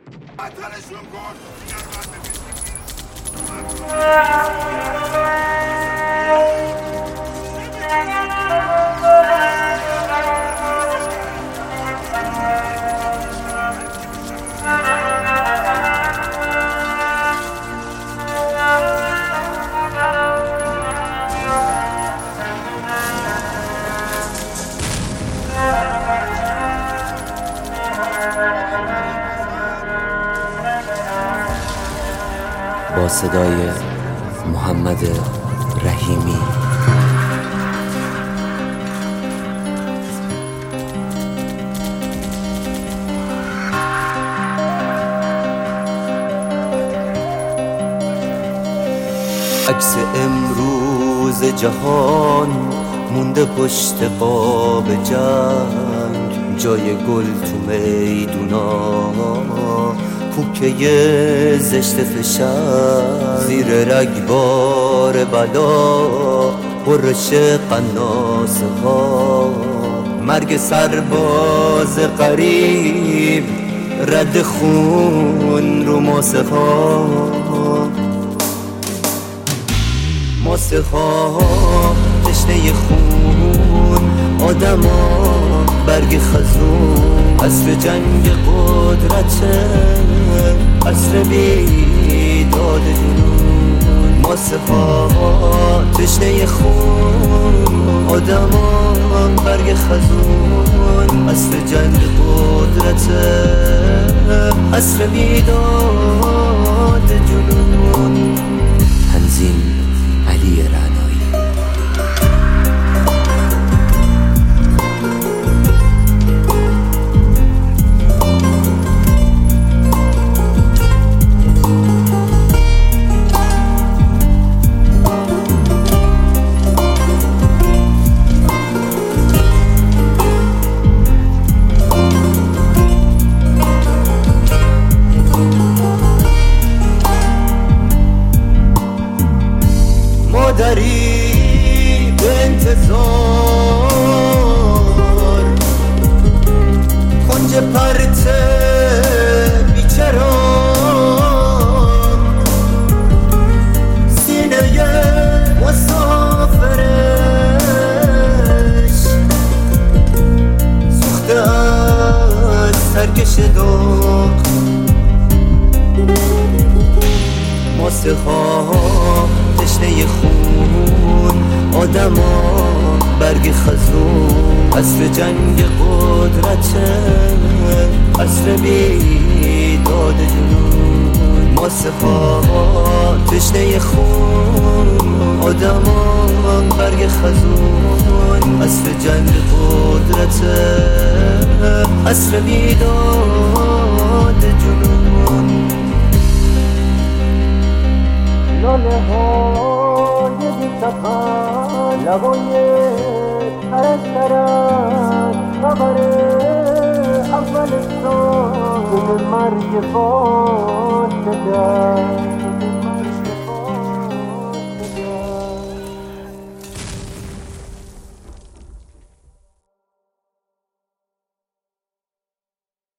بطلشون کن. با صدای محمد رحیمی. عکس امروز جهان مونده پشت قاب جنگ، جای گل تو میدونا، کوکه زشت فشنگ، زیر رگبار بلا برش قناصه ها، مرگ سرباز غریب رد خون رو ماسه ها، ماسه ها تشنه خون آدما، برگ خزون عصر جنگ قدرته، عصر بیداد جنون، ماسه ها تشنه خون آدما، برگ خزون عصر جنگ قدرته، عصر بیداد جنون. تنظیم علی رعنایی. مادری به انتظار، کنج پرت بیچران، سینه مسافرش سوخته از سرکش داغ، ماسه ها تشنه خون آدما، برگ خزون عصر جنگ قدرته، عصر بیداد جنون، ماسه ها تشنه خون آدما، برگ خزون عصر جنگ قدرته، عصر بیداد جنون. لاله های بی سفر، لبای ترک ترک، خبر اول سال مرگ فاصله،